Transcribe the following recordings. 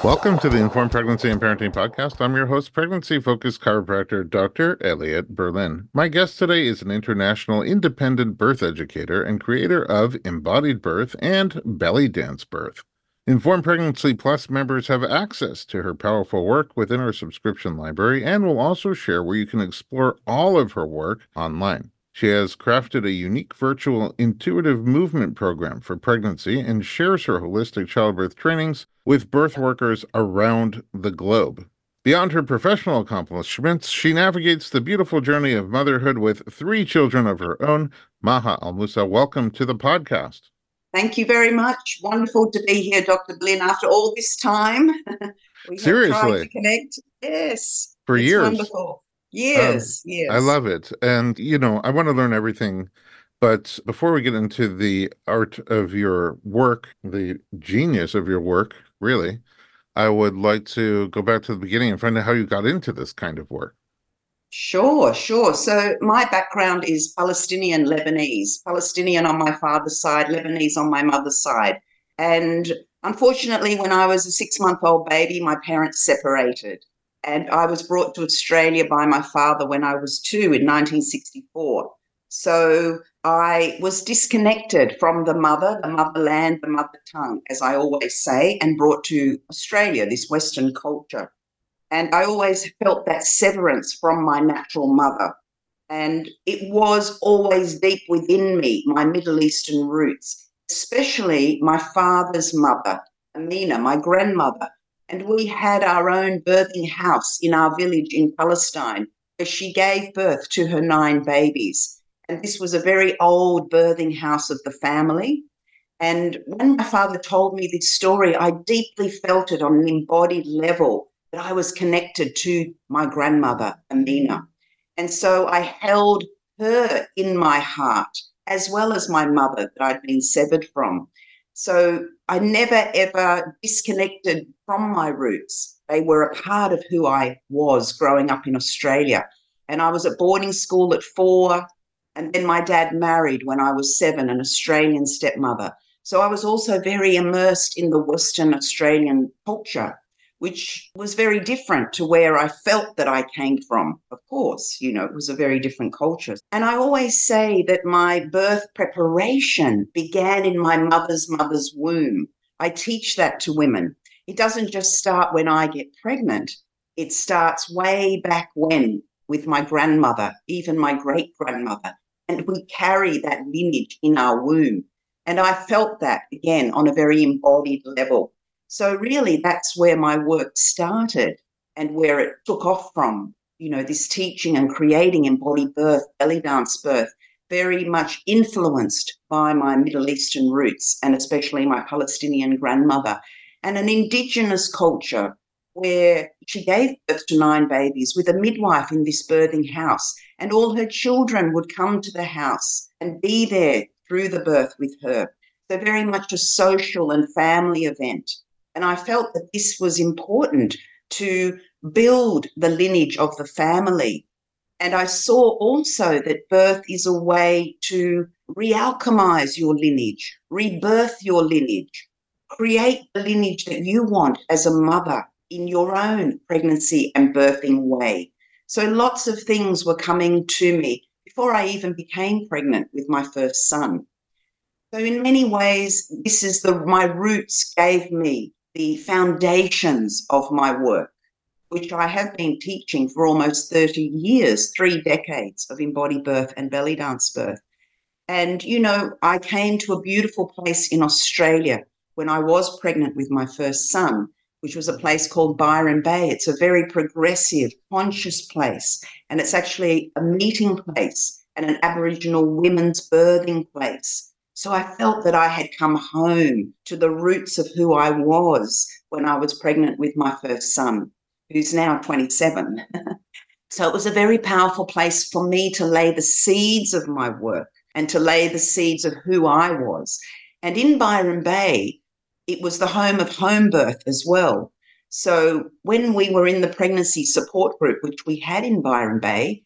Welcome to the Informed Pregnancy and Parenting Podcast. I'm your host, pregnancy-focused chiropractor, Dr. Elliot Berlin. My guest today is an international independent birth educator and creator of Embodied Birth and Belly Dance Birth. Informed Pregnancy Plus members have access to her powerful work within our subscription library and will also share where you can explore all of her work online. She has crafted a unique virtual intuitive movement program for pregnancy and shares her holistic childbirth trainings with birth workers around the globe. Beyond her professional accomplishments, she navigates the beautiful journey of motherhood with 3 children of her own. Maha Al-Musa, welcome to the podcast. Thank you very much. Wonderful to be here, Dr. Blinn, after all this time. We Seriously. have tried to connect. Yes. For it's years. Wonderful. Yes. I love it. And, I want to learn everything. But before we get into the art of your work, the genius of your work, really, I would like to go back to the beginning and find out how you got into this kind of work. Sure. So my background is Palestinian Lebanese, Palestinian on my father's side, Lebanese on my mother's side. And unfortunately, when I was a 6-month-old baby, my parents separated. And I was brought to Australia by my father when I was 2 in 1964. So I was disconnected from the motherland, the mother tongue, as I always say, and brought to Australia, this Western culture. And I always felt that severance from my natural mother. And it was always deep within me, my Middle Eastern roots, especially my father's mother, Amina, my grandmother. And we had our own birthing house in our village in Palestine, where she gave birth to her 9 babies. And this was a very old birthing house of the family. And when my father told me this story, I deeply felt it on an embodied level, that I was connected to my grandmother, Amina. And so I held her in my heart, as well as my mother that I'd been severed from. So I never, ever disconnected from my roots. They were a part of who I was growing up in Australia. And I was at boarding school at 4, and then my dad married when I was 7, an Australian stepmother. So I was also very immersed in the Western Australian culture, which was very different to where I felt that I came from. Of course, it was a very different culture. And I always say that my birth preparation began in my mother's womb. I teach that to women. It doesn't just start when I get pregnant. It starts way back when with my grandmother, even my great-grandmother. And we carry that lineage in our womb. And I felt that, again, on a very embodied level. So really that's where my work started and where it took off from, this teaching and creating embodied birth, belly dance birth, very much influenced by my Middle Eastern roots and especially my Palestinian grandmother, and an Indigenous culture where she gave birth to 9 babies with a midwife in this birthing house, and all her children would come to the house and be there through the birth with her. So very much a social and family event. And I felt that this was important to build the lineage of the family. And I saw also that birth is a way to re-alchemize your lineage, rebirth your lineage, create the lineage that you want as a mother in your own pregnancy and birthing way. So lots of things were coming to me before I even became pregnant with my first son. So in many ways, this is my roots gave me the foundations of my work, which I have been teaching for almost 30 years, 3 decades of embodied birth and belly dance birth. And, I came to a beautiful place in Australia when I was pregnant with my first son, which was a place called Byron Bay. It's a very progressive, conscious place, and it's actually a meeting place and an Aboriginal women's birthing place. So I felt that I had come home to the roots of who I was when I was pregnant with my first son, who's now 27. So it was a very powerful place for me to lay the seeds of my work and to lay the seeds of who I was. And in Byron Bay, it was the home of home birth as well. So when we were in the pregnancy support group, which we had in Byron Bay,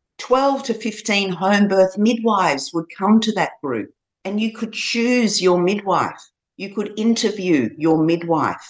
12 to 15 home birth midwives would come to that group. And you could choose your midwife. You could interview your midwife.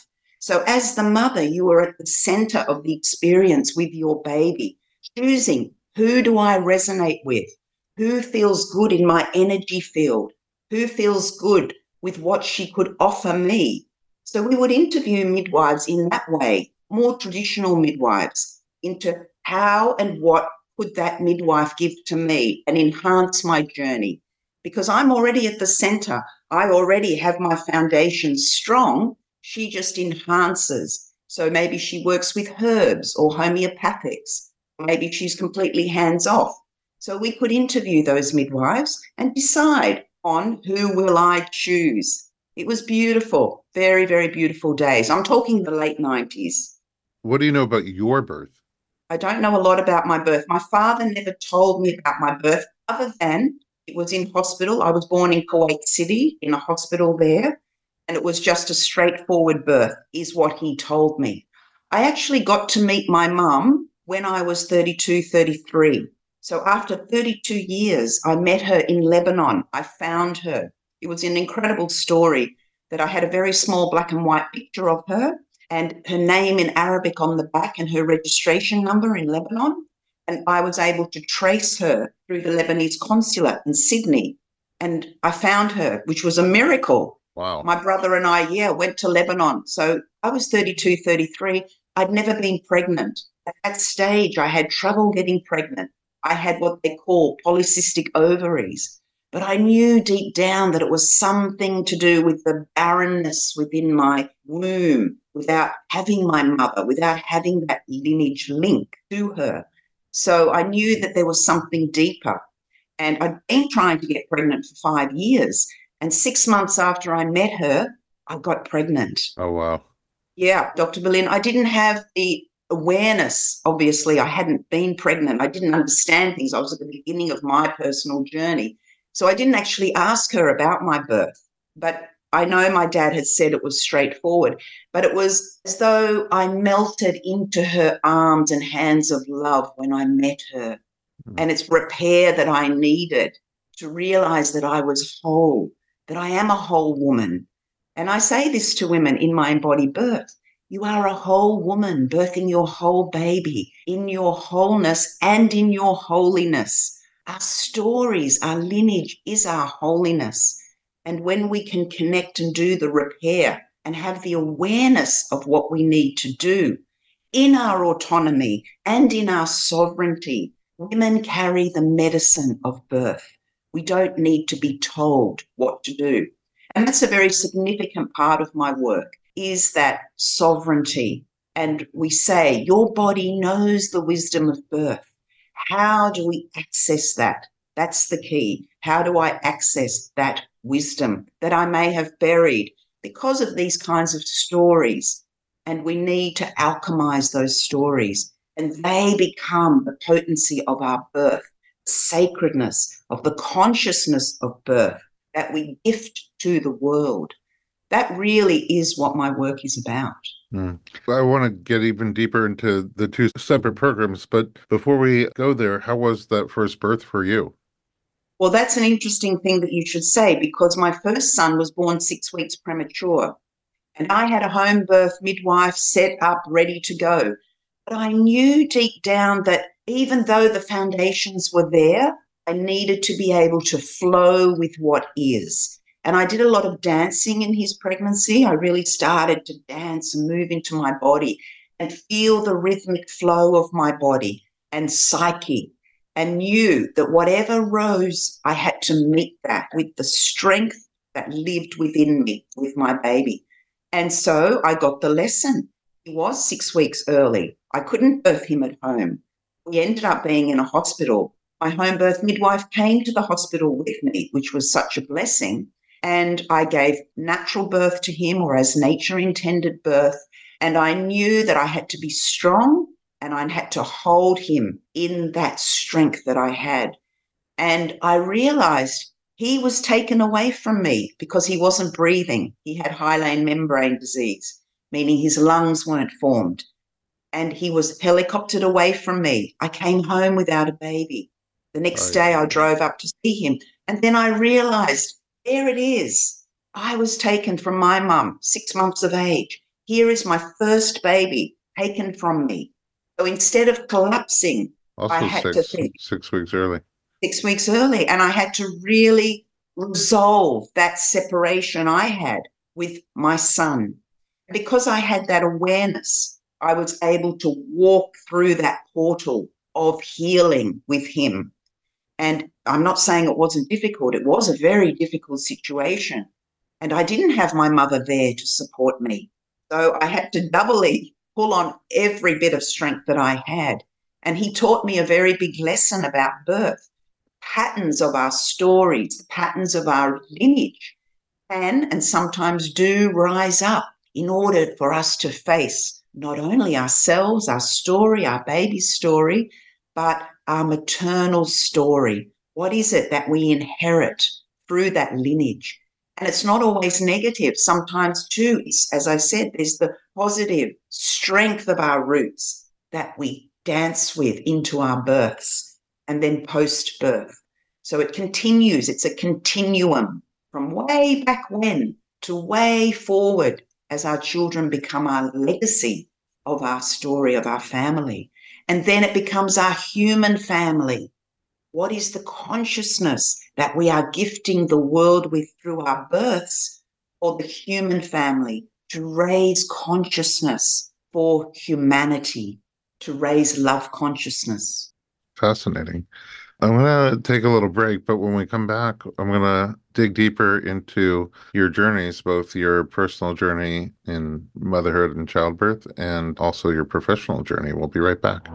So as the mother, you are at the center of the experience with your baby, choosing, who do I resonate with? Who feels good in my energy field? Who feels good with what she could offer me? So we would interview midwives in that way, more traditional midwives, into how and what could that midwife give to me and enhance my journey? Because I'm already at the center. I already have my foundation strong. She just enhances. So maybe she works with herbs or homeopathics. Maybe she's completely hands off. So we could interview those midwives and decide on who will I choose. It was beautiful, very, very beautiful days. I'm talking the late 90s. What do you know about your birth? I don't know a lot about my birth. My father never told me about my birth other than it was in hospital. I was born in Kuwait City in a hospital there, and it was just a straightforward birth, is what he told me. I actually got to meet my mum when I was 32, 33. So after 32 years, I met her in Lebanon. I found her. It was an incredible story that I had a very small black and white picture of her and her name in Arabic on the back and her registration number in Lebanon. And I was able to trace her through the Lebanese consulate in Sydney. And I found her, which was a miracle. Wow. My brother and I, went to Lebanon. So I was 32, 33. I'd never been pregnant. At that stage, I had trouble getting pregnant. I had what they call polycystic ovaries. But I knew deep down that it was something to do with the barrenness within my womb without having my mother, without having that lineage link to her. So I knew that there was something deeper. And I'd been trying to get pregnant for 5 years. And 6 months after I met her, I got pregnant. Oh, wow. Yeah, Dr. Berlin, I didn't have the awareness. Obviously, I hadn't been pregnant. I didn't understand things. I was at the beginning of my personal journey. So I didn't actually ask her about my birth, but I know my dad had said it was straightforward, but it was as though I melted into her arms and hands of love when I met her. And it's repair that I needed to realize that I was whole, that I am a whole woman. And I say this to women in my embodied birth. You are a whole woman birthing your whole baby in your wholeness and in your holiness. Our stories, our lineage is our holiness. And when we can connect and do the repair and have the awareness of what we need to do in our autonomy and in our sovereignty, women carry the medicine of birth. We don't need to be told what to do. And that's a very significant part of my work, is that sovereignty. And we say, your body knows the wisdom of birth. How do we access that? That's the key. How do I access that wisdom that I may have buried because of these kinds of stories? And we need to alchemize those stories, and they become the potency of our birth, the sacredness of the consciousness of birth that we gift to the world. That really is what my work is about. I want to get even deeper into the two separate programs, but before we go there, how was that first birth for you? Well, that's an interesting thing that you should say, because my first son was born 6 weeks premature, and I had a home birth midwife set up, ready to go. But I knew deep down that even though the foundations were there, I needed to be able to flow with what is. And I did a lot of dancing in his pregnancy. I really started to dance and move into my body and feel the rhythmic flow of my body and psyche, and knew that whatever rose, I had to meet that with the strength that lived within me with my baby. And so I got the lesson. He was 6 weeks early. I couldn't birth him at home. We ended up being in a hospital. My home birth midwife came to the hospital with me, which was such a blessing. And I gave natural birth to him, or as nature intended birth. And I knew that I had to be strong and I had to hold him in that strength that I had. And I realized he was taken away from me because he wasn't breathing. He had hyaline membrane disease, meaning his lungs weren't formed. And he was helicoptered away from me. I came home without a baby. The next day I drove up to see him. And then I realized, there it is. I was taken from my mum, 6 months of age, here is my first baby taken from me. So instead of collapsing, I Also had to think 6 weeks early. 6 weeks early, and I had to really resolve that separation I had with my son. Because I had that awareness, I was able to walk through that portal of healing with him. And I'm not saying it wasn't difficult. It was a very difficult situation. And I didn't have my mother there to support me. So I had to doubly pull on every bit of strength that I had. And he taught me a very big lesson about birth, patterns of our stories, the patterns of our lineage can and sometimes do rise up in order for us to face not only ourselves, our story, our baby's story, but our maternal story. What is it that we inherit through that lineage? And it's not always negative. Sometimes, too, as I said, there's the positive strength of our roots that we dance with into our births and then post-birth. So it continues. It's a continuum from way back when to way forward as our children become our legacy of our story, of our family. And then it becomes our human family. What is the consciousness that we are gifting the world with through our births for the human family to raise consciousness for humanity, to raise love consciousness? Fascinating. I'm going to take a little break, but when we come back, I'm going to dig deeper into your journeys, both your personal journey in motherhood and childbirth, and also your professional journey. We'll be right back.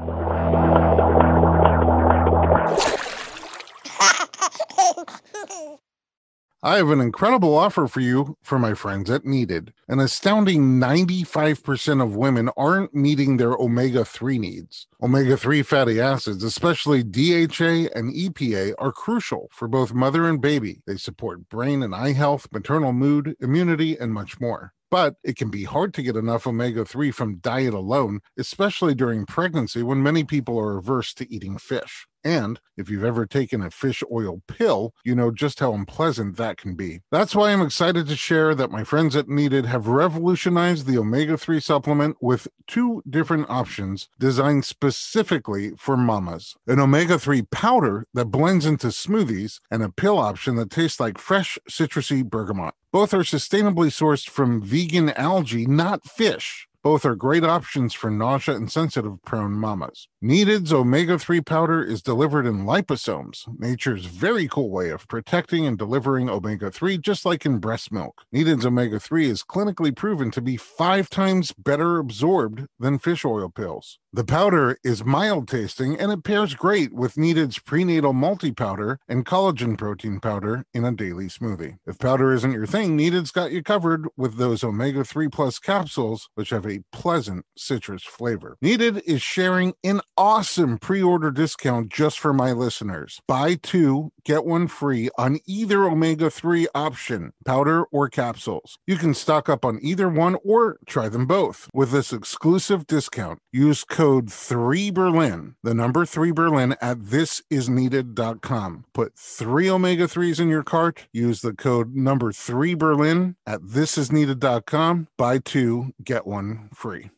I have an incredible offer for you for my friends at Needed. An astounding 95% of women aren't meeting their omega-3 needs. Omega-3 fatty acids, especially DHA and EPA, are crucial for both mother and baby. They support brain and eye health, maternal mood, immunity, and much more. But it can be hard to get enough omega-3 from diet alone, especially during pregnancy when many people are averse to eating fish. And if you've ever taken a fish oil pill, you know just how unpleasant that can be. That's why I'm excited to share that my friends at Needed have revolutionized the omega-3 supplement with 2 different options designed specifically for mamas. An omega-3 powder that blends into smoothies and a pill option that tastes like fresh citrusy bergamot. Both are sustainably sourced from vegan algae, not fish. Both are great options for nausea and sensitive-prone mamas. Needed's omega-3 powder is delivered in liposomes, nature's very cool way of protecting and delivering omega-3 just like in breast milk. Needed's omega-3 is clinically proven to be 5 times better absorbed than fish oil pills. The powder is mild tasting and it pairs great with Needed's prenatal multi-powder and collagen protein powder in a daily smoothie. If powder isn't your thing, Needed's got you covered with those omega-3 plus capsules, which have a pleasant citrus flavor. Needed is sharing an awesome pre-order discount just for my listeners. Buy 2, get 1 free on either omega-3 option, powder or capsules. You can stock up on either one or try them both. With this exclusive discount, use code 3Berlin, the number 3Berlin at thisisneeded.com. Put 3 omega-3s in your cart, use the code number 3Berlin at thisisneeded.com. Buy 2, get 1 free.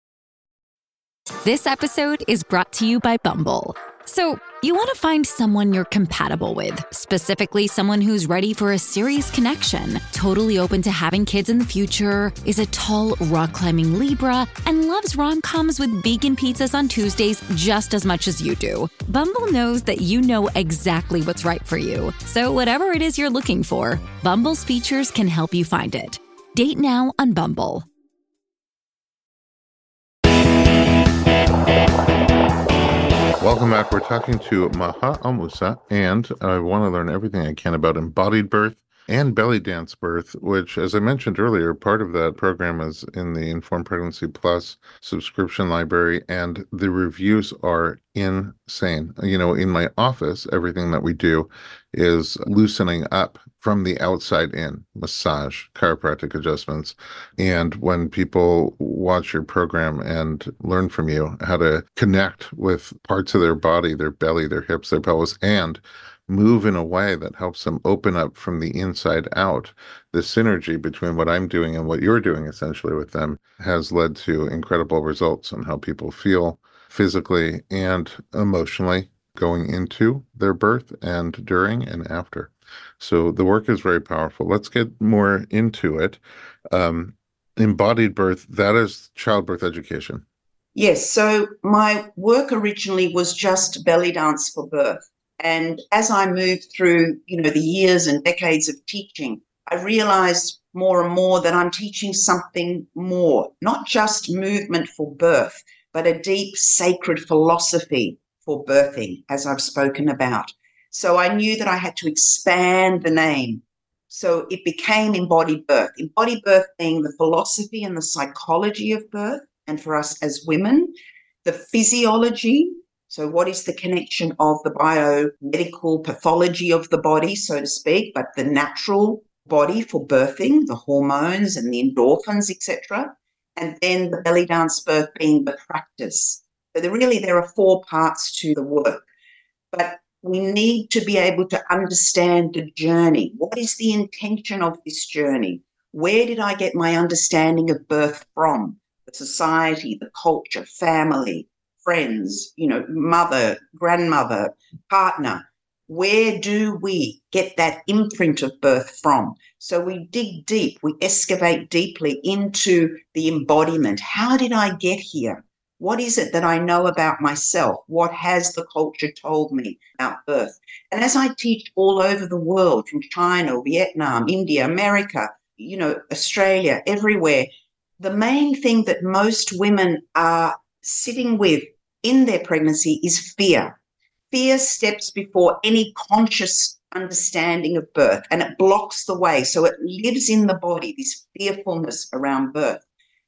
This episode is brought to you by Bumble. So, you want to find someone you're compatible with, specifically someone who's ready for a serious connection, totally open to having kids in the future, is a tall, rock-climbing Libra, and loves rom-coms with vegan pizzas on Tuesdays just as much as you do. Bumble knows that you know exactly what's right for you. So whatever it is you're looking for, Bumble's features can help you find it. Date now on Bumble. Welcome back. We're talking to Maha Almusa, and I want to learn everything I can about embodied birth and belly dance birth, which, as I mentioned earlier, part of that program is in the Informed Pregnancy Plus subscription library, and the reviews are insane. You know, in my office, everything that we do is loosening up from the outside in, massage, chiropractic adjustments. And when people watch your program and learn from you how to connect with parts of their body, their belly, their hips, their pelvis, and move in a way that helps them open up from the inside out. The synergy between what I'm doing and what you're doing essentially with them has led to incredible results on how people feel physically and emotionally going into their birth and during and after. So the work is very powerful. Let's get more into it. Embodied birth, that is childbirth education. Yes, so my work originally was just belly dance for birth. And as I moved through, the years and decades of teaching, I realized more and more that I'm teaching something more, not just movement for birth, but a deep sacred philosophy for birthing, as I've spoken about. So I knew that I had to expand the name. So it became embodied birth. Embodied birth being the philosophy and the psychology of birth, and for us as women, the physiology. So what is the connection of the biomedical pathology of the body, so to speak, but the natural body for birthing, the hormones and the endorphins, etc. And then the belly dance birth being the practice. So there are 4 parts to the work. But we need to be able to understand the journey. What is the intention of this journey? Where did I get my understanding of birth from? The society, the culture, family, friends, mother, grandmother, partner. Where do we get that imprint of birth from? So we dig deep, we excavate deeply into the embodiment. How did I get here? What is it that I know about myself? What has the culture told me about birth? And as I teach all over the world, from China, Vietnam, India, America, Australia, everywhere, the main thing that most women are sitting with in their pregnancy is fear. Fear steps before any conscious understanding of birth, and it blocks the way. So it lives in the body, this fearfulness around birth.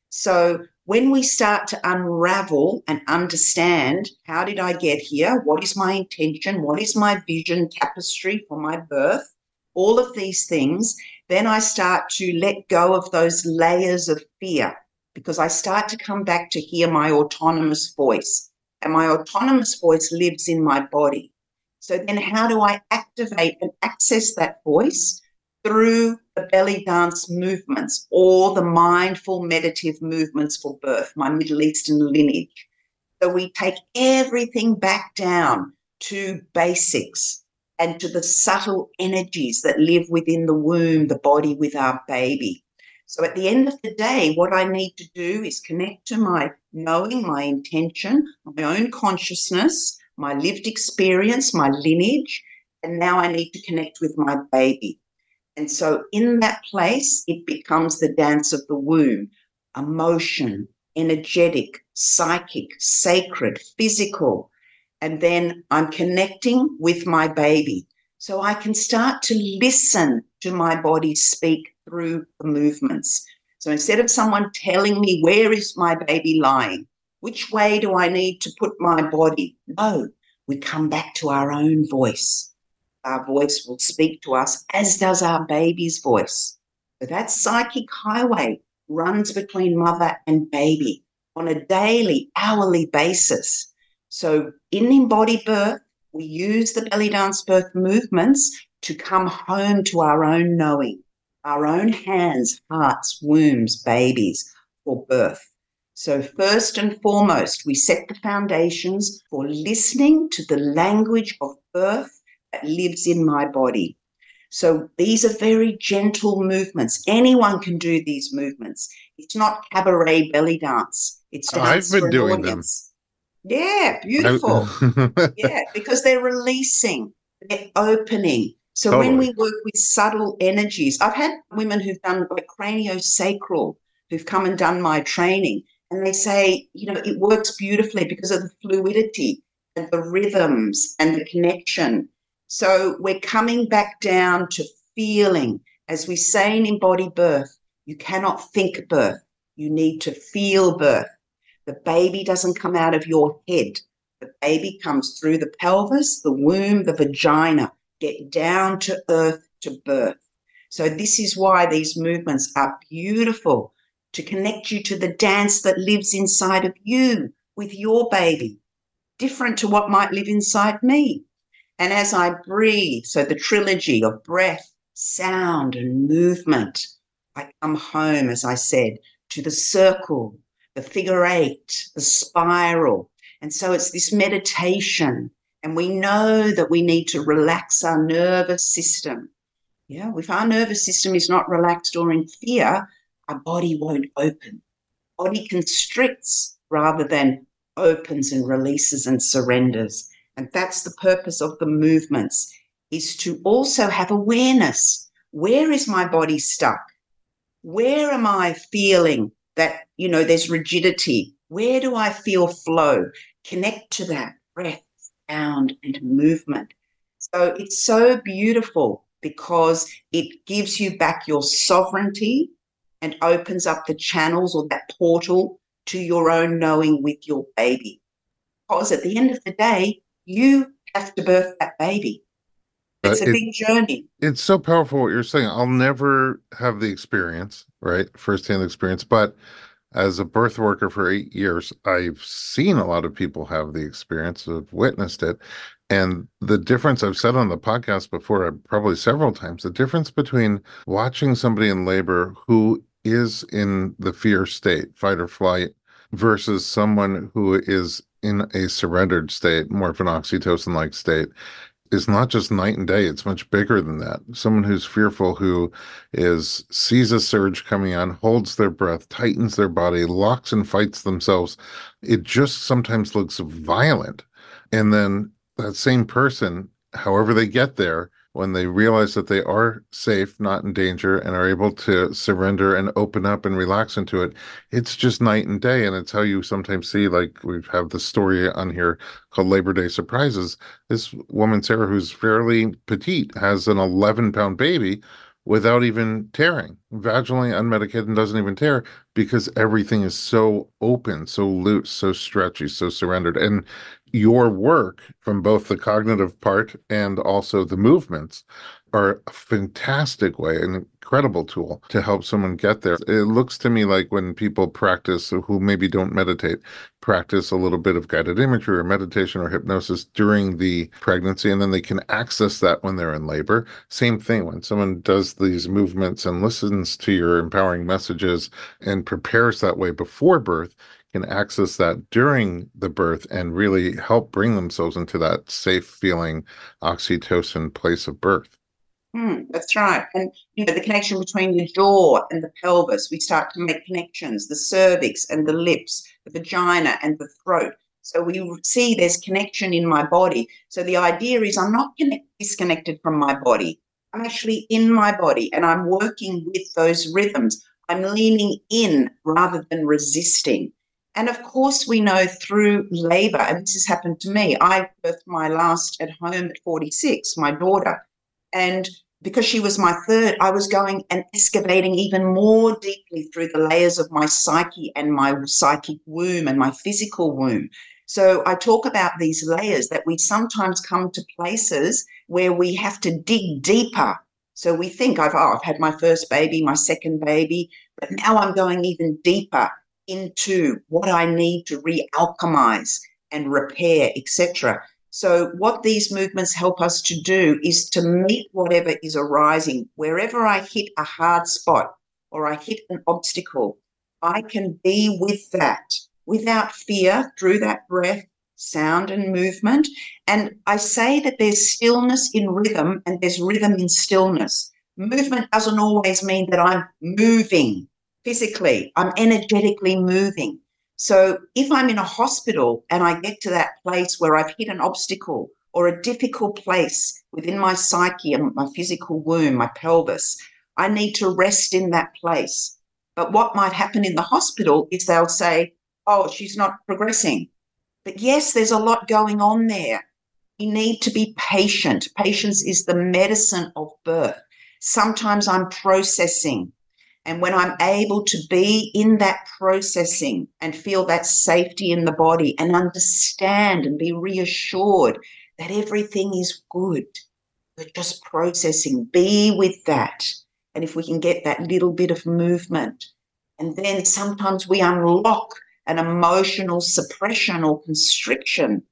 So when we start to unravel and understand, how did I get here? What is my intention? What is my vision tapestry for my birth? All of these things, then I start to let go of those layers of fear, because I start to come back to hear my autonomous voice. And my autonomous voice lives in my body. So then how do I activate and access that voice? Through the belly dance movements or the mindful meditative movements for birth, my Middle Eastern lineage. So we take everything back down to basics and to the subtle energies that live within the womb, the body with our baby. So at the end of the day, what I need to do is connect to my knowing, my intention, my own consciousness, my lived experience, my lineage, and now I need to connect with my baby. And so in that place, it becomes the dance of the womb, emotion, energetic, psychic, sacred, physical. And then I'm connecting with my baby. So I can start to listen to my body speak through the movements. So instead of someone telling me, where is my baby lying? Which way do I need to put my body? No, we come back to our own voice. Our voice will speak to us, as does our baby's voice. So that psychic highway runs between mother and baby on a daily, hourly basis. So in embodied birth, we use the belly dance birth movements to come home to our own knowing, our own hands, hearts, wombs, babies for birth. So first and foremost, we set the foundations for listening to the language of birth that lives in my body. So these are very gentle movements. Anyone can do these movements. It's not cabaret belly dance. It's dance I've been for an doing audience. Yeah, beautiful. Yeah, because they're releasing, they're opening. So when we work with subtle energies, I've had women who've done like craniosacral, who've come and done my training, and they say, it works beautifully because of the fluidity and the rhythms and the connection. So we're coming back down to feeling. As we say in embodied birth, you cannot think birth. You need to feel birth. The baby doesn't come out of your head. The baby comes through the pelvis, the womb, the vagina. Get down to earth to birth. So this is why these movements are beautiful, to connect you to the dance that lives inside of you with your baby, different to what might live inside me. And as I breathe, so the trilogy of breath, sound, and movement, I come home, as I said, to the circle, the figure eight, the spiral. And so it's this meditation. And we know that we need to relax our nervous system. Yeah, if our nervous system is not relaxed or in fear, our body won't open. Body constricts rather than opens and releases and surrenders. And that's the purpose of the movements, is to also have awareness. Where is my body stuck? Where am I feeling that, there's rigidity? Where do I feel flow? Connect to that breath, sound, and movement. So it's so beautiful because it gives you back your sovereignty and opens up the channels or that portal to your own knowing with your baby. Because at the end of the day, you have to birth that baby. It's a big journey. It's so powerful what you're saying. I'll never have the experience, right? Firsthand experience. But as a birth worker for 8 years, I've seen a lot of people have the experience, I've witnessed it. And the difference, I've said on the podcast before, probably several times, the difference between watching somebody in labor who is in the fear state, fight or flight, versus someone who is in a surrendered state, more of an oxytocin-like state, is not just night and day. It's much bigger than that. Someone who's fearful, who sees a surge coming on, holds their breath, tightens their body, locks and fights themselves. It just sometimes looks violent. And then that same person, however they get there, when they realize that they are safe, not in danger, and are able to surrender and open up and relax into it, it's just night and day. And it's how you sometimes see, like we have the story on here called Labor Day Surprises. This woman, Sarah, who's fairly petite, has an 11-pound baby without even tearing, vaginally unmedicated, and doesn't even tear because everything is so open, so loose, so stretchy, so surrendered. And your work from both the cognitive part and also the movements are a fantastic way, an incredible tool to help someone get there. It looks to me like when people practice, who maybe don't meditate, practice a little bit of guided imagery or meditation or hypnosis during the pregnancy, and then they can access that when they're in labor. Same thing, when someone does these movements and listens to your empowering messages and prepares that way before birth, can access that during the birth and really help bring themselves into that safe feeling oxytocin place of birth. That's right. And, the connection between the jaw and the pelvis, we start to make connections, the cervix and the lips, the vagina and the throat. So we see there's connection in my body. So the idea is I'm not disconnected from my body. I'm actually in my body and I'm working with those rhythms. I'm leaning in rather than resisting. And of course, we know through labor, and this has happened to me, I birthed my last at home at 46, my daughter. And because she was my third, I was going and excavating even more deeply through the layers of my psyche and my psychic womb and my physical womb. So I talk about these layers that we sometimes come to places where we have to dig deeper. So we think I've had my first baby, my second baby, but now I'm going even deeper into what I need to re-alchemize and repair, etc. So what these movements help us to do is to meet whatever is arising. Wherever I hit a hard spot or I hit an obstacle, I can be with that without fear through that breath, sound and movement. And I say that there's stillness in rhythm and there's rhythm in stillness. Movement doesn't always mean that I'm moving physically. I'm energetically moving. So if I'm in a hospital and I get to that place where I've hit an obstacle or a difficult place within my psyche and my physical womb, my pelvis, I need to rest in that place. But what might happen in the hospital is they'll say, oh, she's not progressing. But yes, there's a lot going on there. You need to be patient. Patience is the medicine of birth. Sometimes I'm processing. And when I'm able to be in that processing and feel that safety in the body and understand and be reassured that everything is good, we're just processing, be with that. And if we can get that little bit of movement, and then sometimes we unlock an emotional suppression or constriction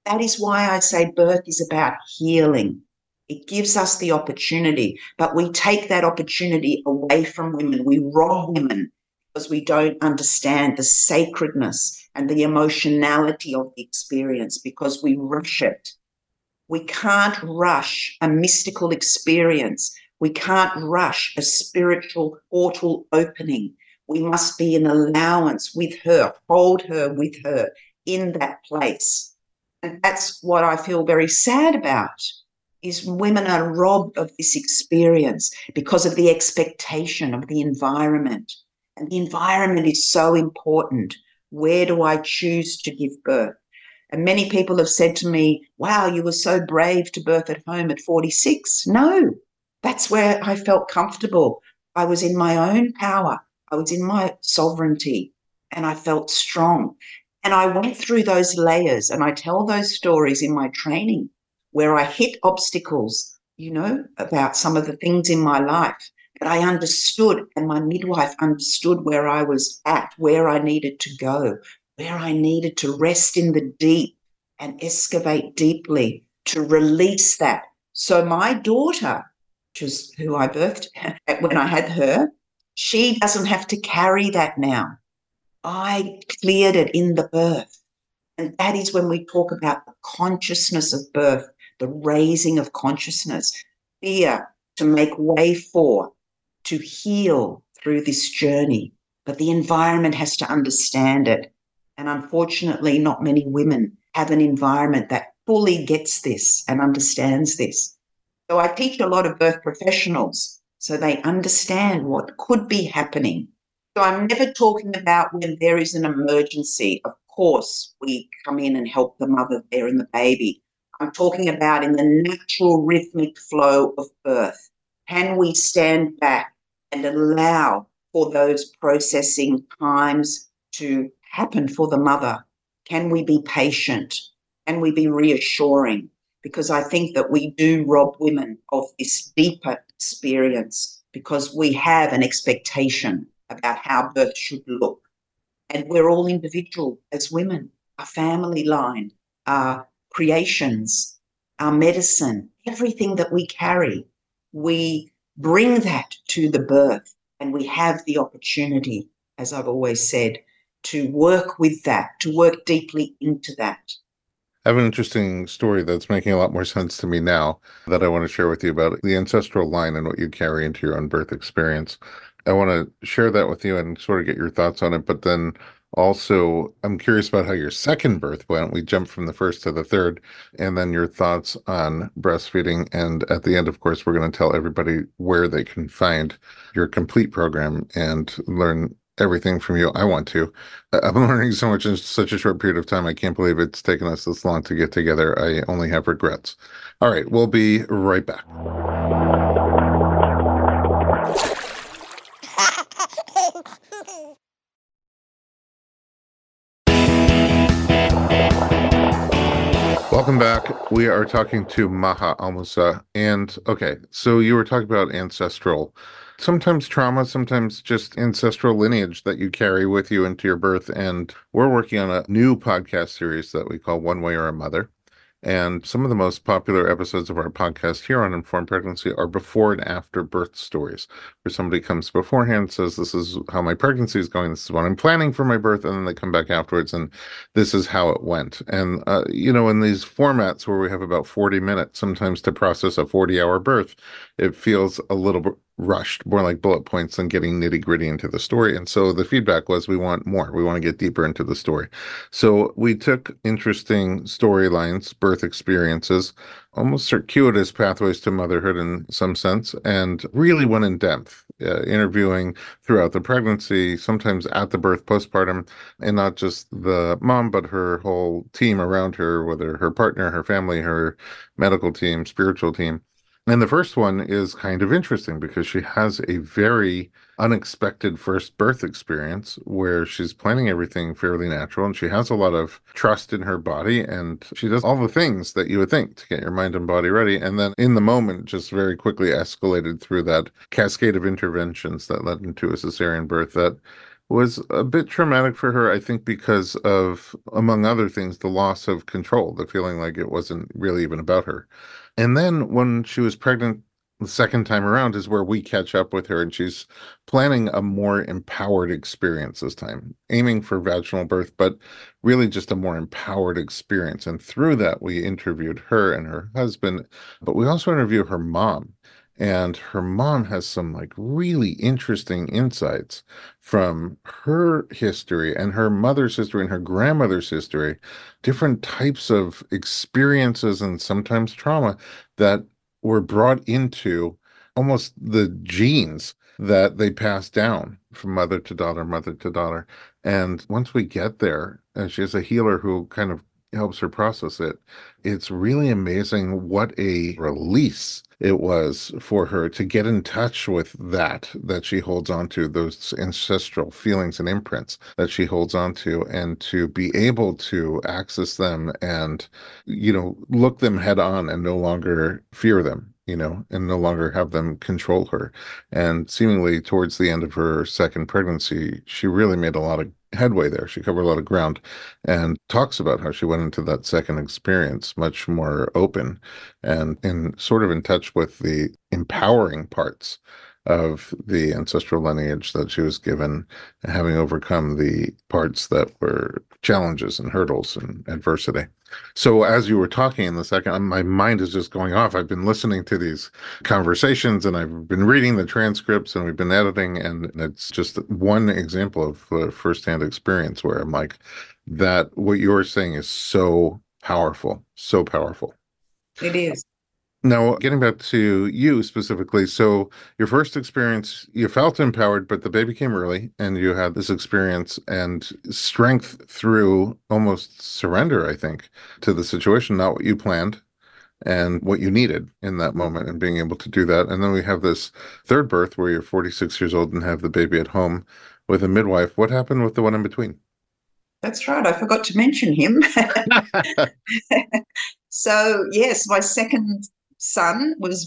That is why I say birth is about healing. It gives us the opportunity, but we take that opportunity away from women. We rob women because we don't understand the sacredness and the emotionality of the experience, because we rush it. We can't rush a mystical experience. We can't rush a spiritual portal opening. We must be in allowance with her, hold her with her in that place. And that's what I feel very sad about, is women are robbed of this experience because of the expectation of the environment. And the environment is so important. Where do I choose to give birth? And many people have said to me, wow, you were so brave to birth at home at 46. No, that's where I felt comfortable. I was in my own power. I was in my sovereignty, and I felt strong. And I went through those layers, and I tell those stories in my training where I hit obstacles, about some of the things in my life. But I understood, and my midwife understood where I was at, where I needed to go, where I needed to rest in the deep and excavate deeply to release that. So my daughter, which is who I birthed when I had her, she doesn't have to carry that now. I cleared it in the birth. And that is when we talk about the consciousness of birth, the raising of consciousness, fear to make way for, to heal through this journey. But the environment has to understand it. And unfortunately, not many women have an environment that fully gets this and understands this. So I teach a lot of birth professionals so they understand what could be happening. So I'm never talking about when there is an emergency. Of course, we come in and help the mother there and the baby. I'm talking about in the natural rhythmic flow of birth. Can we stand back and allow for those processing times to happen for the mother? Can we be patient? Can we be reassuring? Because I think that we do rob women of this deeper experience because we have an expectation about how birth should look. And we're all individual as women, our family line, our creations, our medicine, everything that we carry, we bring that to the birth, and we have the opportunity, as I've always said, to work with that, to work deeply into that. I have an interesting story that's making a lot more sense to me now that I want to share with you about the ancestral line and what you carry into your own birth experience. I want to share that with you and sort of get your thoughts on it, but then also I'm curious about how your second birth went. We jumped from the first to the third, and then your thoughts on breastfeeding. And at the end, of course, we're going to tell everybody where they can find your complete program and learn everything from you. I want to. I'm learning so much in such a short period of time. I can't believe it's taken us this long to get together. I only have regrets. All right, we'll be right back. Welcome back. We are talking to Maha Almusa. And okay, so you were talking about ancestral, sometimes trauma, sometimes just ancestral lineage that you carry with you into your birth. And we're working on a new podcast series that we call One Way or a Mother. And some of the most popular episodes of our podcast here on Informed Pregnancy are before and after birth stories, where somebody comes beforehand and says, this is how my pregnancy is going, this is what I'm planning for my birth, and then they come back afterwards, and this is how it went. And, in these formats where we have about 40 minutes, sometimes to process a 40-hour birth, it feels a little bit rushed, more like bullet points than getting nitty-gritty into the story. And so the feedback was, we want more. We want to get deeper into the story. So we took interesting storylines, birth experiences, almost circuitous pathways to motherhood in some sense, and really went in depth, interviewing throughout the pregnancy, sometimes at the birth, postpartum, and not just the mom, but her whole team around her, whether her partner, her family, her medical team, spiritual team. And the first one is kind of interesting because she has a very unexpected first birth experience where she's planning everything fairly natural, and she has a lot of trust in her body, and she does all the things that you would think to get your mind and body ready. And then in the moment, just very quickly escalated through that cascade of interventions that led into a cesarean birth that was a bit traumatic for her, I think, because of, among other things, the loss of control, the feeling like it wasn't really even about her. And then when she was pregnant the second time around is where we catch up with her, and she's planning a more empowered experience this time, aiming for vaginal birth, but really just a more empowered experience. And through that, we interviewed her and her husband, but we also interviewed her mom. And her mom has some like really interesting insights from her history and her mother's history and her grandmother's history, different types of experiences and sometimes trauma that were brought into almost the genes that they pass down from mother to daughter, mother to daughter. And once we get there, and she has a healer who kind of helps her process it, it's really amazing what a release it was for her to get in touch with that she holds on to, those ancestral feelings and imprints that she holds on to, and to be able to access them and, look them head on and no longer fear them. And no longer have them control her. And seemingly towards the end of her second pregnancy, she really made a lot of headway there. She covered a lot of ground and talks about how she went into that second experience much more open and sort of in touch with the empowering parts of the ancestral lineage that she was given, having overcome the parts that were challenges and hurdles and adversity. So as you were talking in the second, my mind is just going off. I've been listening to these conversations and I've been reading the transcripts and we've been editing, and it's just one example of a firsthand experience where I'm like, that what you're saying is so powerful, so powerful. It is. Now, getting back to you specifically, so your first experience, you felt empowered, but the baby came early and you had this experience and strength through almost surrender, I think, to the situation, not what you planned and what you needed in that moment, and being able to do that. And then we have this third birth where you're 46 years old and have the baby at home with a midwife. What happened with the one in between? That's right. I forgot to mention him. So, yes, my second son was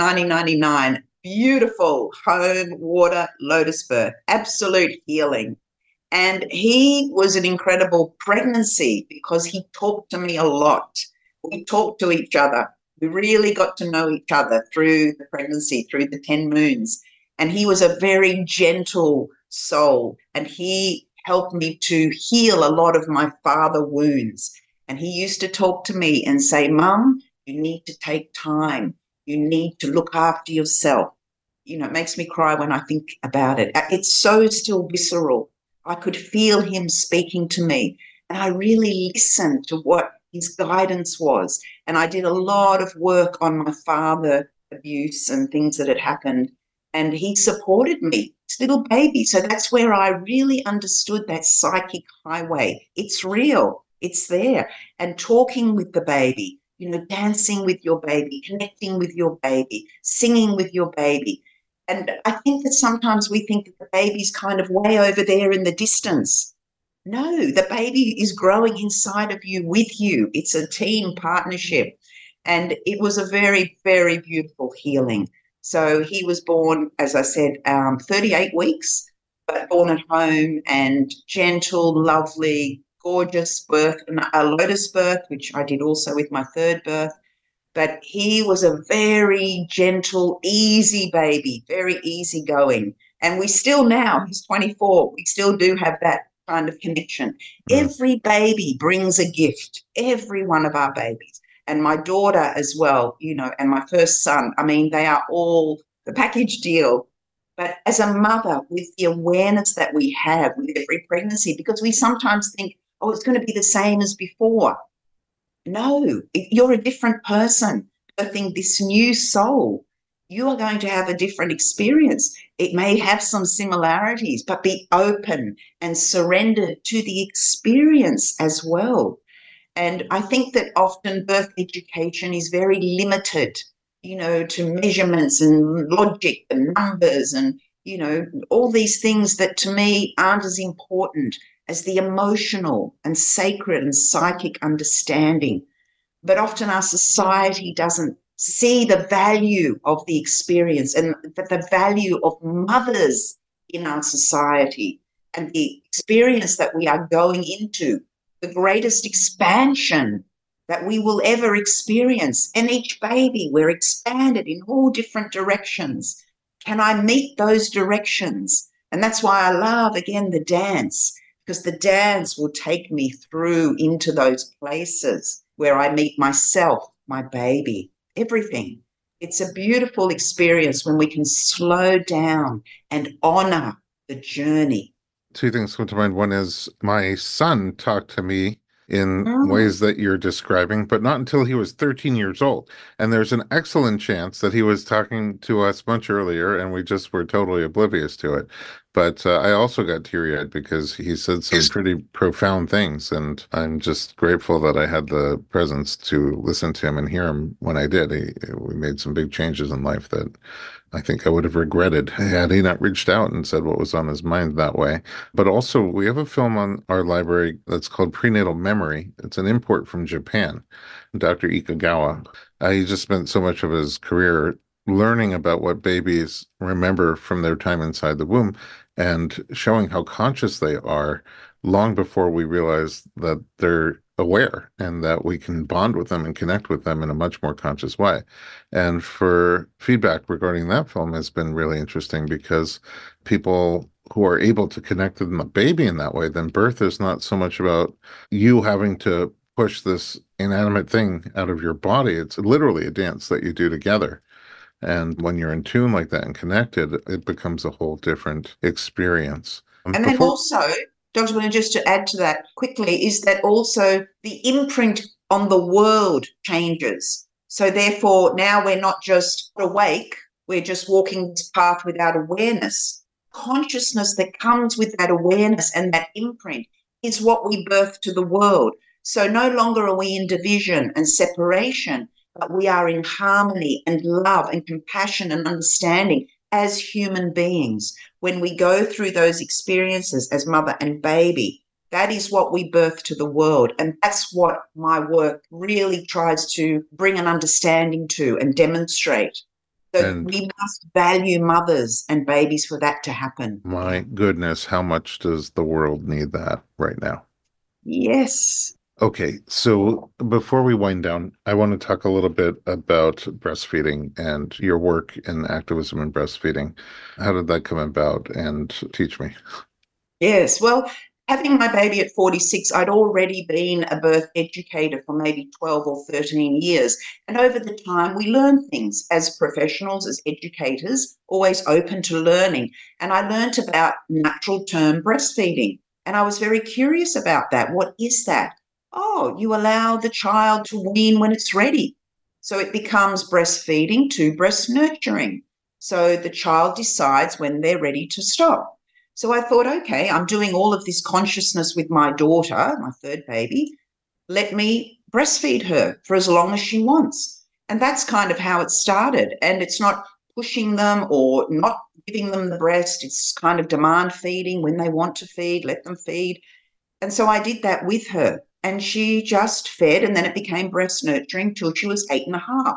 1999. Beautiful home, water, lotus birth, absolute healing. And he was an incredible pregnancy because he talked to me a lot. We talked to each other. We really got to know each other through the pregnancy, through the 10 moons. And he was a very gentle soul, and he helped me to heal a lot of my father wounds. And he used to talk to me and say, Mum, you need to take time. You need to look after yourself. It makes me cry when I think about it. It's so still visceral. I could feel him speaking to me, and I really listened to what his guidance was. And I did a lot of work on my father abuse and things that had happened, and he supported me, this little baby. So that's where I really understood that psychic highway. It's real. It's there. And talking with the baby, dancing with your baby, connecting with your baby, singing with your baby. And I think that sometimes we think that the baby's kind of way over there in the distance. No, the baby is growing inside of you, with you. It's a team partnership. And it was a very, very beautiful healing. So he was born, as I said, 38 weeks, but born at home, and gentle, lovely, gorgeous birth, a lotus birth, which I did also with my third birth. But he was a very gentle, easy baby, very easygoing. And we still now, he's 24, we still do have that kind of connection. Every baby brings a gift, every one of our babies. And my daughter as well, and my first son, they are all the package deal. But as a mother, with the awareness that we have with every pregnancy, because we sometimes think, oh, it's going to be the same as before. No, you're a different person birthing this new soul. You are going to have a different experience. It may have some similarities, but be open and surrendered to the experience as well. And I think that often birth education is very limited, to measurements and logic and numbers and, all these things that to me aren't as important as the emotional and sacred and psychic understanding. But often our society doesn't see the value of the experience and the value of mothers in our society. and the experience that we are going into, the greatest expansion that we will ever experience. And each baby, we're expanded in all different directions. Can I meet those directions? And that's why I love, again, the dance, because the dance will take me through into those places where I meet myself, my baby, everything. It's a beautiful experience when we can slow down and honor the journey. Two things come to mind. One is my son talked to me in Mm. ways that you're describing, but not until he was 13 years old. And there's an excellent chance that he was talking to us much earlier and we just were totally oblivious to it. But I also got teary-eyed because he said some pretty profound things. And I'm just grateful that I had the presence to listen to him and hear him when I did. We made some big changes in life that I think I would have regretted had he not reached out and said what was on his mind that way. But also, we have a film on our library that's called Prenatal Memory. It's an import from Japan. Dr. Ikagawa, he just spent so much of his career learning about what babies remember from their time inside the womb and showing how conscious they are long before we realize that they're aware and that we can bond with them and connect with them in a much more conscious way. And for feedback regarding that film has been really interesting because people who are able to connect with the baby in that way, then birth is not so much about you having to push this inanimate thing out of your body. It's literally a dance that you do together. And when you're in tune like that and connected, it becomes a whole different experience. And then also, Dr. William, just to add to that quickly, is that also the imprint on the world changes. So therefore, now we're not just awake, we're just walking this path without awareness. Consciousness that comes with that awareness and that imprint is what we birth to the world. So no longer are we in division and separation, but we are in harmony and love and compassion and understanding as human beings. When we go through those experiences as mother and baby, that is what we birth to the world. And that's what my work really tries to bring an understanding to and demonstrate. That we must value mothers and babies for that to happen. My goodness, how much does the world need that right now? Yes. Okay, so before we wind down, I want to talk a little bit about breastfeeding and your work in activism in breastfeeding. How did that come about? And teach me. Yes, well, having my baby at 46, I'd already been a birth educator for maybe 12 or 13 years. And over the time, we learn things as professionals, as educators, always open to learning. And I learned about natural term breastfeeding. And I was very curious about that. What is that? Oh, you allow the child to wean when it's ready. So it becomes breastfeeding to breast nurturing. So the child decides when they're ready to stop. So I thought, okay, I'm doing all of this consciousness with my daughter, my third baby. Let me breastfeed her for as long as she wants. And that's kind of how it started. And it's not pushing them or not giving them the breast. It's kind of demand feeding. When they want to feed, let them feed. And so I did that with her. And she just fed, and then it became breast nurturing till she was 8.5.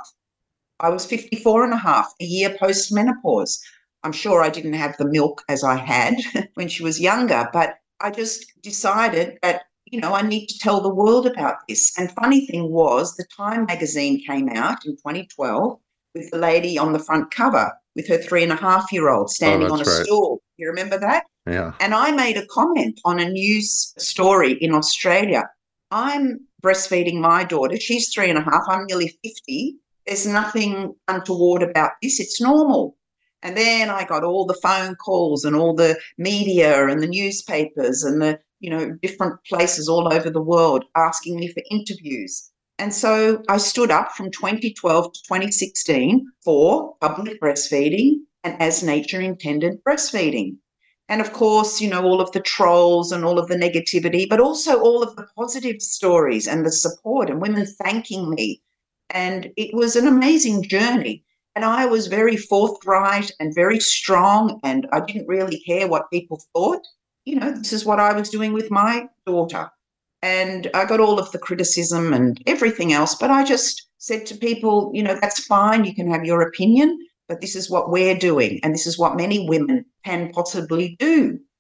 I was 54.5, a year post-menopause. I'm sure I didn't have the milk as I had when she was younger, but I just decided that, I need to tell the world about this. And funny thing was, the Time magazine came out in 2012 with the lady on the front cover with her 3.5-year-old standing on a stool. You remember that? Yeah. And I made a comment on a news story in Australia. I'm breastfeeding my daughter. She's 3.5. I'm nearly 50. There's nothing untoward about this. It's normal. And then I got all the phone calls and all the media and the newspapers and the, different places all over the world asking me for interviews. And so I stood up from 2012 to 2016 for public breastfeeding and as nature intended breastfeeding. And of course, all of the trolls and all of the negativity, but also all of the positive stories and the support and women thanking me. And it was an amazing journey. And I was very forthright and very strong, and I didn't really care what people thought. This is what I was doing with my daughter. And I got all of the criticism and everything else, but I just said to people, that's fine, you can have your opinion, but this is what we're doing, and this is what many women can possibly do.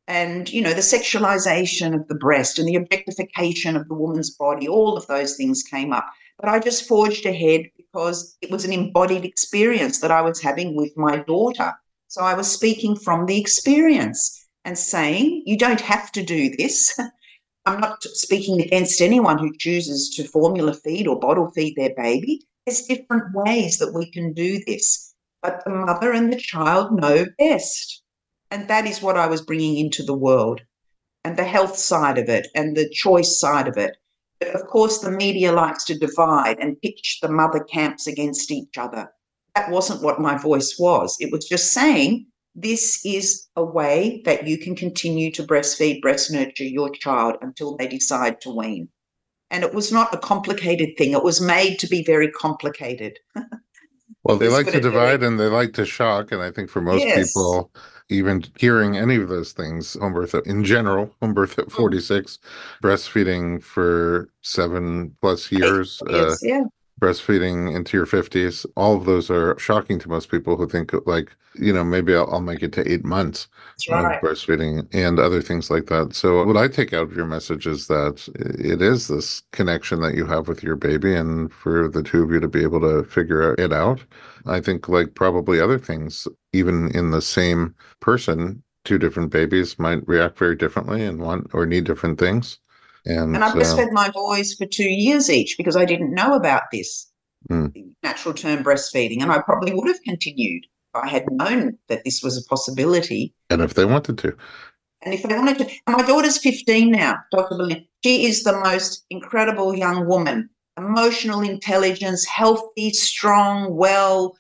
and, the sexualization of the breast and the objectification of the woman's body, all of those things came up. But I just forged ahead because it was an embodied experience that I was having with my daughter. So I was speaking from the experience and saying, you don't have to do this. I'm not speaking against anyone who chooses to formula feed or bottle feed their baby. There's different ways that we can do this, but the mother and the child know best. And that is what I was bringing into the world, and the health side of it and the choice side of it. But of course, the media likes to divide and pitch the mother camps against each other. That wasn't what my voice was. It was just saying, this is a way that you can continue to breastfeed, breast nurture your child until they decide to wean. And it was not a complicated thing. It was made to be very complicated. Well, they like to divide and they like to shock. And I think for most people, even hearing any of those things, home birth in general, home birth at 46, breastfeeding for 7+ years, breastfeeding into your 50s, all of those are shocking to most people who think like, maybe I'll make it to 8 months of breastfeeding and other things like that. So what I take out of your message is that it is this connection that you have with your baby, and for the two of you to be able to figure it out. I think like probably other things, even in the same person, two different babies might react very differently and want or need different things. And I breastfed my boys for 2 years each because I didn't know about this natural term breastfeeding, and I probably would have continued if I had known that this was a possibility. And if they wanted to. And if they wanted to. And my daughter's 15 now, Dr. Berlin. She is the most incredible young woman, emotional intelligence, healthy, strong, well,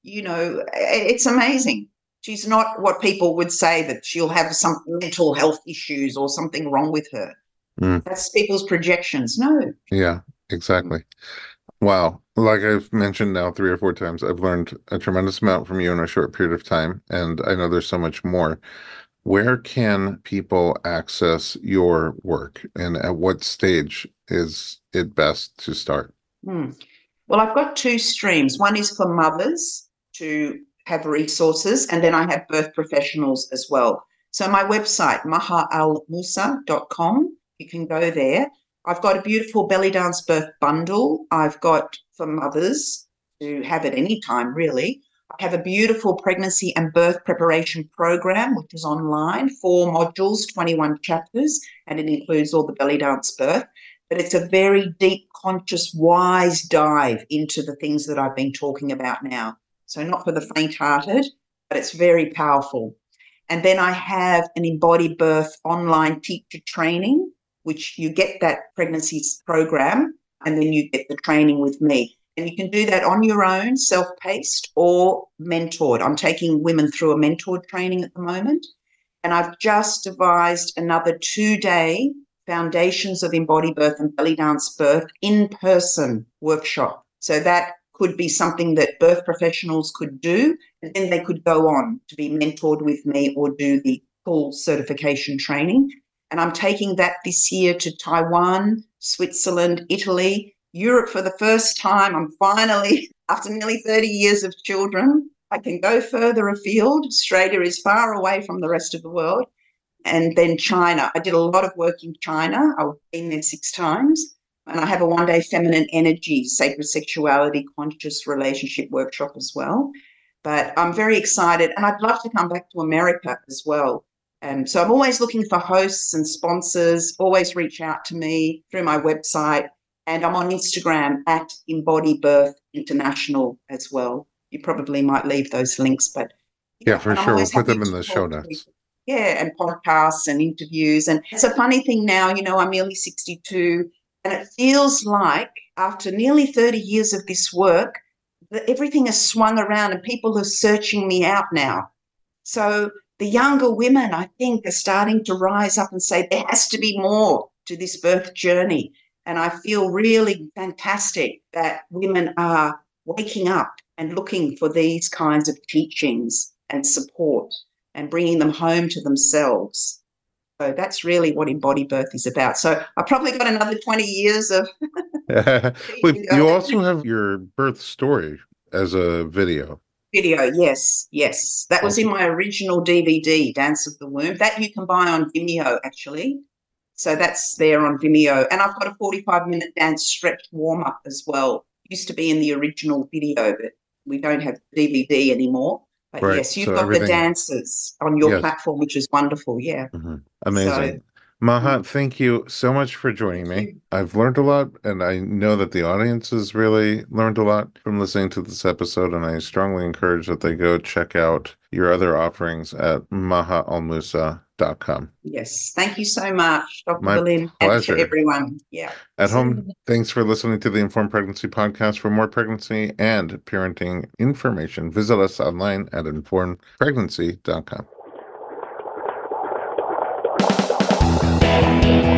it's amazing. She's not what people would say that she'll have some mental health issues or something wrong with her. That's people's projections. No. Yeah, exactly. Wow. Like I've mentioned now 3 or 4 times, I've learned a tremendous amount from you in a short period of time, and I know there's so much more. Where can people access your work, and at what stage is it best to start? Well, I've got 2 streams. One is for mothers to have resources, and then I have birth professionals as well. So my website, mahaalmusa.com, you can go there. I've got a beautiful belly dance birth bundle I've got for mothers to have at any time, really. I have a beautiful pregnancy and birth preparation program, which is online, 4 modules, 21 chapters, and it includes all the belly dance birth. But it's a very deep, conscious, wise dive into the things that I've been talking about now. So not for the faint-hearted, but it's very powerful. And then I have an embodied birth online teacher training, which you get that pregnancy program, and then you get the training with me. And you can do that on your own, self-paced or mentored. I'm taking women through a mentored training at the moment. And I've just devised another 2-day Foundations of Embodied Birth and Belly Dance Birth in-person workshop. So that could be something that birth professionals could do, and then they could go on to be mentored with me or do the full certification training. And I'm taking that this year to Taiwan, Switzerland, Italy, Europe for the first time. I'm finally, after nearly 30 years of children, I can go further afield. Australia is far away from the rest of the world. And then China. I did a lot of work in China. I've been there 6 times. And I have a 1-day feminine energy, sacred sexuality, conscious relationship workshop as well. But I'm very excited. And I'd love to come back to America as well. So I'm always looking for hosts and sponsors. Always reach out to me through my website. And I'm on Instagram at Embody Birth International as well. You probably might leave those links, but yeah, for sure. We'll put them in the show notes. Yeah, and podcasts and interviews. And it's a funny thing now, I'm nearly 62, and it feels like after nearly 30 years of this work, that everything has swung around and people are searching me out now. So the younger women, I think, are starting to rise up and say there has to be more to this birth journey. And I feel really fantastic that women are waking up and looking for these kinds of teachings and support and bringing them home to themselves. So that's really what embodied birth is about. So I probably got another 20 years of... You also have your birth story as a video. video. Yes, yes. That was in my original DVD, Dance of the Womb. That you can buy on Vimeo, actually. So that's there on Vimeo. And I've got a 45-minute dance stretch warm-up as well. Used to be in the original video, but we don't have DVD anymore. But Right. yes, you've So got the dances on your platform, which is wonderful. Yeah. Amazing. Maha, thank you so much for joining me. I've learned a lot, and I know that the audience has really learned a lot from listening to this episode, and I strongly encourage that they go check out your other offerings at mahaalmusa.com. Yes. Thank you so much, Dr. My Berlin, pleasure. and to everyone. Yeah. At home, thanks for listening to the Informed Pregnancy Podcast. For more pregnancy and parenting information, visit us online at informedpregnancy.com.